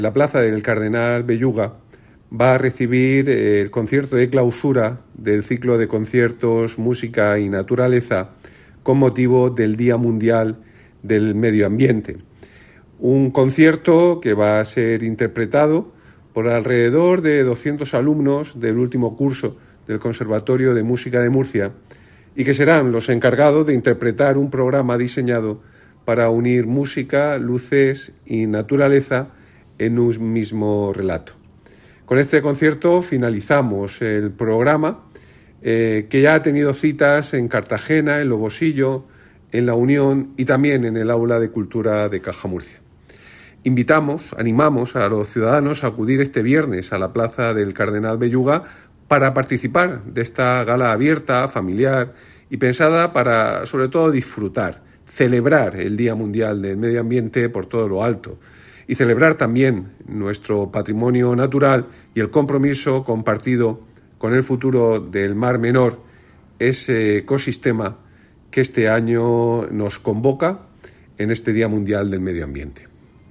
La plaza del Cardenal Belluga va a recibir el concierto de clausura del ciclo de conciertos Música y Naturaleza con motivo del Día Mundial del Medio Ambiente. Un concierto que va a ser interpretado por alrededor de 200 alumnos del último curso del Conservatorio de Música de Murcia y que serán los encargados de interpretar un programa diseñado para unir música, luces y naturaleza en un mismo relato. Con este concierto finalizamos el programa que ya ha tenido citas en Cartagena, en Lobosillo, en La Unión y también en el Aula de Cultura de Caja Murcia. Animamos a los ciudadanos a acudir este viernes a la Plaza del Cardenal Belluga para participar de esta gala abierta, familiar y pensada para, sobre todo, disfrutar, celebrar el Día Mundial del Medio Ambiente por todo lo alto y celebrar también nuestro patrimonio natural y el compromiso compartido con el futuro del Mar Menor, ese ecosistema que este año nos convoca en este Día Mundial del Medio Ambiente.